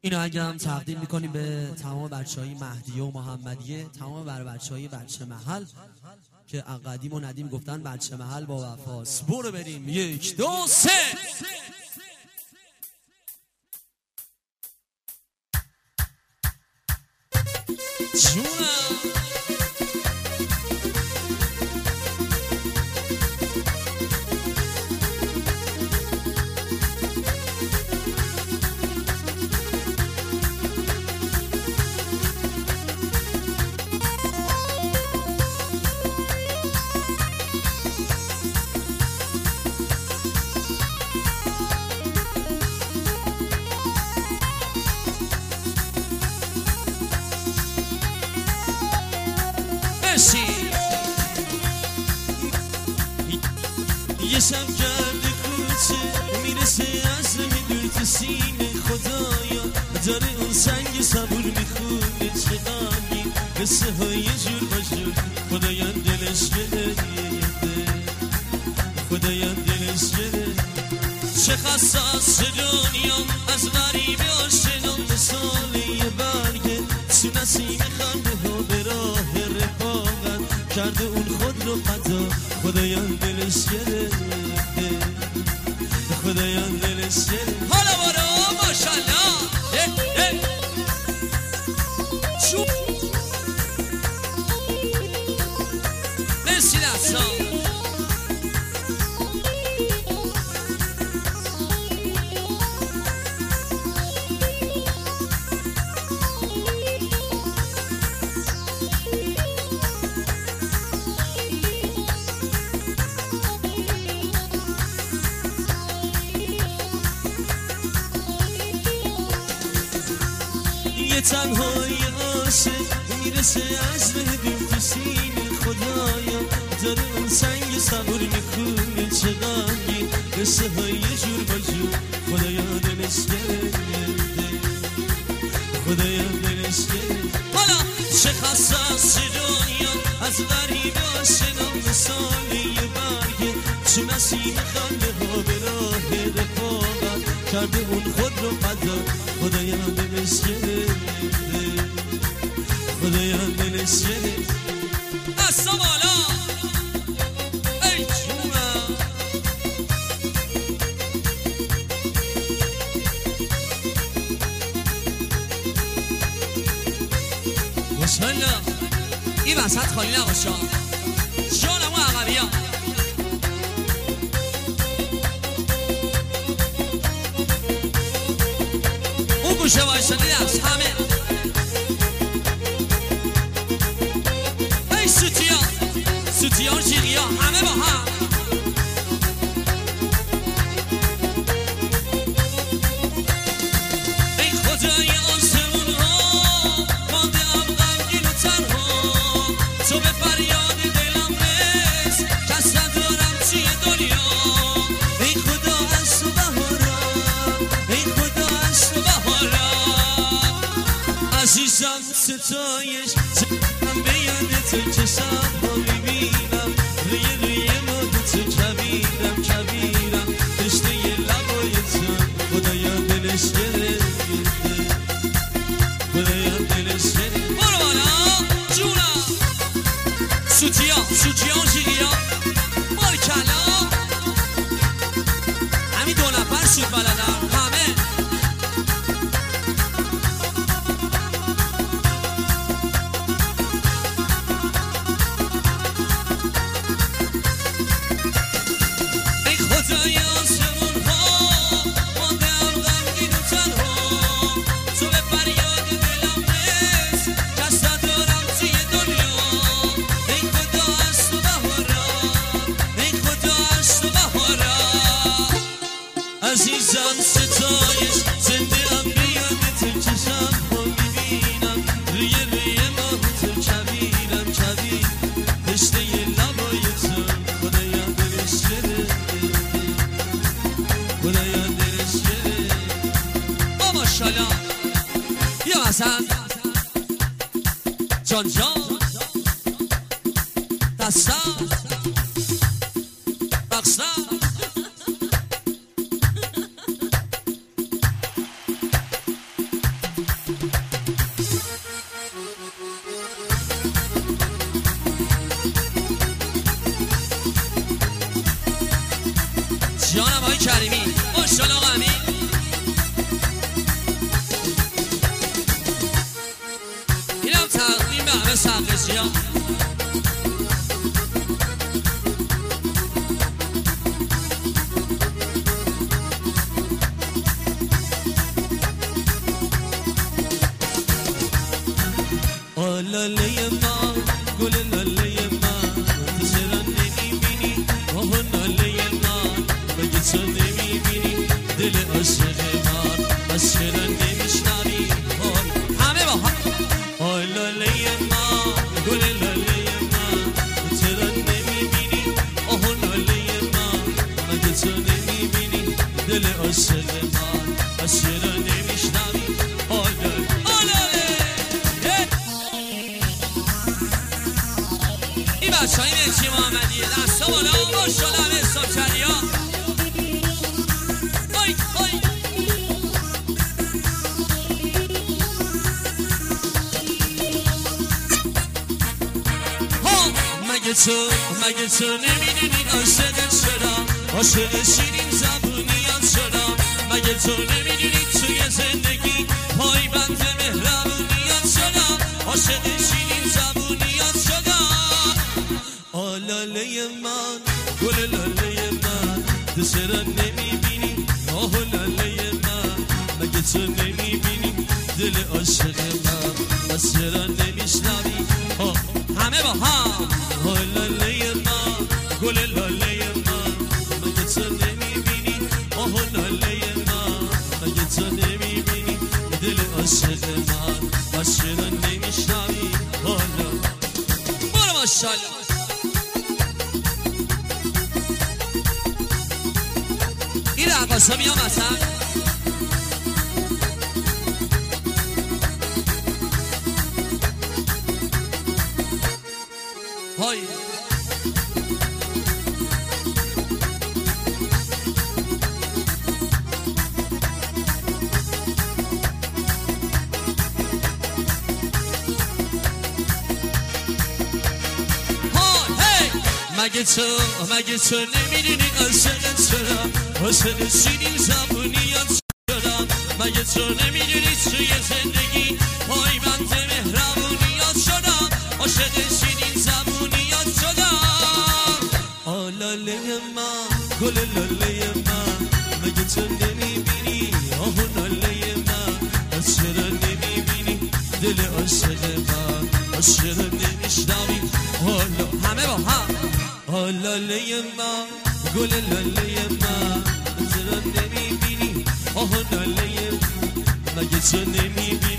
اینو اگه هم تقدیم میکنیم به تمام بچهای مهدیه و محمدیه، تمام بچهای بچه محل که قدیم و ندیم گفتن بچه محل با وفاست. برو بریم 1 2 3 جونم یه شب کرده کوچه میرسه از میدور تو سینه خدایا داره اون سنگ صبور میخونه چه غمگین قصه های جور با جور خدایا دلش گره خدایا دلش گره چه خصاص دنیا از غریب آشنا مثال یه برگه تو نسیم خنده ها به راه رفاقت کرده اون خود رو خطا خدایا دلش گرفته خدایا دلش گرفته حالا برو ماشالله مرسی دستان یه تنهای عاشق میرسه از بدون تو سینه خدایا داره اون سنگ صبور میخونه چه غمگین قصه های جور با جور خدایا دلش گرفته خدایا دلش گرفته حالا چه خصاص دنیا از غریب آشنا مثال یه برگه چون نسیم خنده ها به راه رفاقت کرده اون خود رو قدر خدایا دلش گرفته خدایا دلش گرفته دستا بالا ای جونم ماشالله این وسط خالی نباشه جانم و عقبی ها اون گوشه بایستانی دست همه ای سوتیان جیغیا همه با هم ای خدای آسمون ها مانده ام غمگین و تنها تو به فریاد دلم رس کس ندارم توی دنیا ای خدا از تو بهارم ای خدا از تو بهارم عزیزم ستایش من به یاد تو چشم ها میبینم روی ماد تو کبیرم رشته لبای تو خدایا دلش گرفته خدایا دلش گرفته برو بالا جونم سوتیان جیغیا بارکلا همین 2 نفر سوت بلدن همه عزیزم ستایش زنده ام به یاد تو چشم ها میبینم روی ماه تو کبیرم رشته لبای تو خدایا دلش گرفته خدایا دلش گرفته با ماشالله یا مثلا جان دستا بقصا کریمی ماشاءالله آقا امین اینم تقدیم به همه سقفچیا لاله من گل لاله من تو چرا نمیبینی آه لاله من مگه تو نمیبینی دل عاشق من از چرا نمیشنوی همه با هم آه لاله من گل لاله من تو چرا نمیبینی آه لاله من مگه تو نمیبینی دل عاشق من از چرا نمیشنوی بچه های نجی محمدیه دستا بالا ماشاءالله همه حساب کردی ها آی آی ها مگه تو نمیدونی عاشقت شدم عاشق شیرین زبونیات شدم مگه تو نمیدونی توی زندگی پایبند مهربونیات شدم عاشق شیرین زبونیات شدم لاله من گل لاله من تو چرا نمیبینی آه لاله من مگه تو نمیبینی دل عاشق من از چرا نمیشنوی همه با هم آه لاله من گل لاله من مگه تو نمیبینی آه لاله من مگه تو نمیبینی دل عاشق من از چرا نمیشنوی برو ماشاءالله این رقاصا میام اصلا های مگه تو نمیدونی عاشقت شدم عاشق شیرین زبونیات شدم مگه تو نمیدونی توی زندگی پایبند مهربونیات شدم عاشق شیرین زبونیات شدم لاله من گل لاله من مگه تو نمیبینی آه لاله من از چرا نمیبینی دل عاشق من از چرا نمیشنوی همه با هم لاله من گل لاله من چرا نمیبینی آه لاله مگه تو نمیبینی